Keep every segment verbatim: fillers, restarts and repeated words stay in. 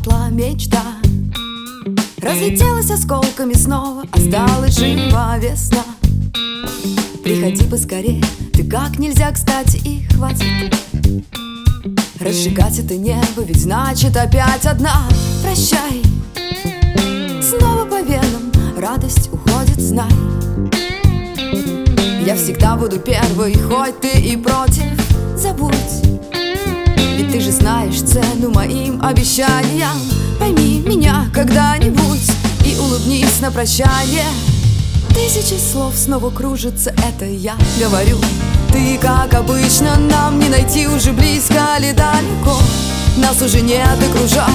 погасла мечта, разлетелась осколками снова, осталась жива весна. Приходи поскорее, ты как нельзя кстати, и хватит разжигать это небо, ведь значит опять одна. Прощай, снова по венам радость уходит, знай. Я всегда буду первой, хоть ты и против, забудь. Ведь ты же знаешь цену моим обещаниям. Пойми меня когда-нибудь и улыбнись на прощание. Тысячи слов снова кружатся, это я говорю. Ты, как обычно, нам не найти уже близко или далеко. Нас уже нет окружат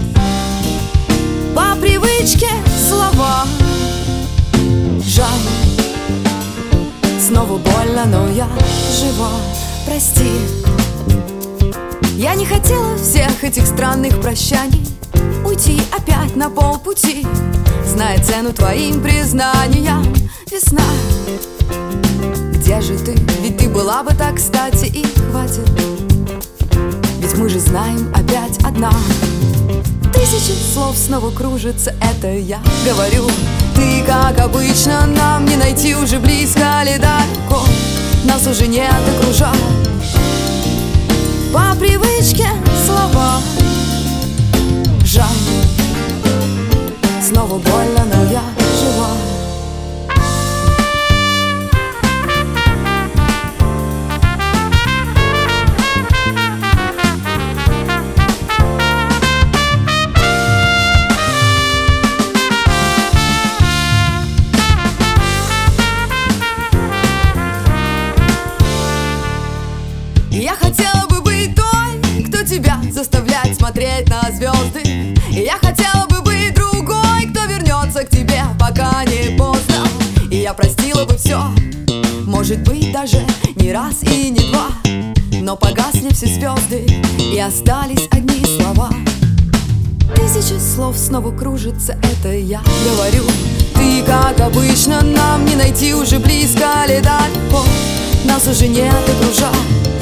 по привычке слова. Жаль, снова больно, но я жива. Прости, я не хотела всех этих странных прощаний, уйти опять на полпути, зная цену твоим признаниям. Весна, где же ты? Ведь ты была бы так кстати, и хватит. Ведь мы же знаем опять одна. Тысячи слов снова кружатся, это я говорю. Ты, как обычно, нам не найти уже близко или далеко. Нас уже нет окружат по привычке слова. Жаль, снова больно, но я жива. Я хотела бы быть той, кто тебя заставляет смотреть на звезды. И я хотела бы быть другой, кто вернется к тебе, пока не поздно. И я простила бы все, может быть даже не раз и не два. Но погасли все звезды, и остались одни слова. Тысячи слов снова кружатся, это я говорю. Ты, как обычно, нам не найти уже близко или далеко. Нас уже нет окружат